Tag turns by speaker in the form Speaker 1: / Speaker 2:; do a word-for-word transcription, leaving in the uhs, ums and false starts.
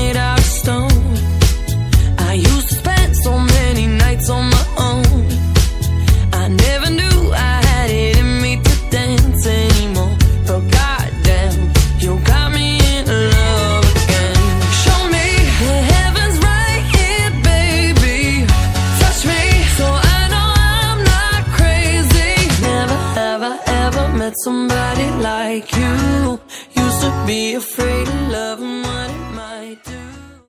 Speaker 1: made out of stone. I used to spend so many nights on my own. I never knew I had it in me to dance anymore. But goddamn, you got me in love again. Show me the heaven's right here, baby. Touch me so I know I'm not crazy. Never have I ever met somebody like you. Used to be afraid of